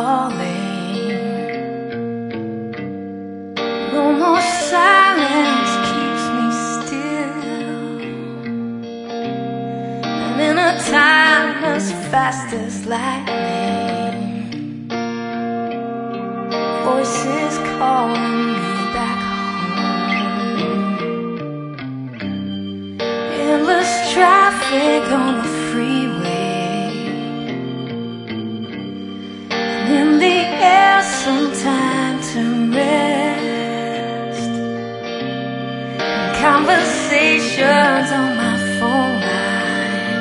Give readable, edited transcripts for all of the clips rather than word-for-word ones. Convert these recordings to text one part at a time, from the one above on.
calling. No more silence keeps me still. And in a time as fast as lightning, voices calling me back home. Endless traffic on the freeway, and in the air some time to rest, and conversations on my phone line,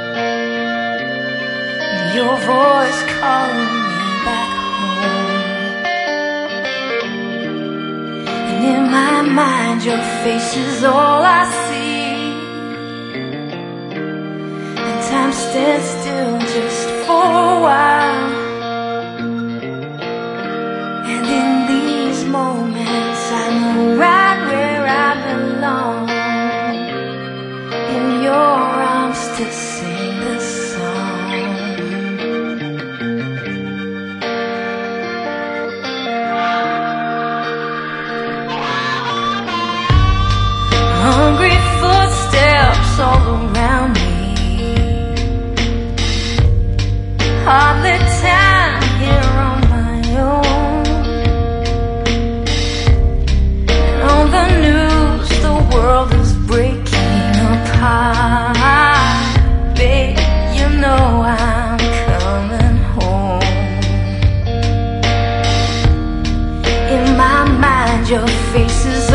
and your voice calling me back home. And in my mind your face is all I see. Time stands still just for a while, and in these moments I know right where I belong, in your arms to sing this song. Hungry footsteps all around me, hardly time here on my own. And on the news the world is breaking apart. Babe, you know I'm coming home. In my mind your face is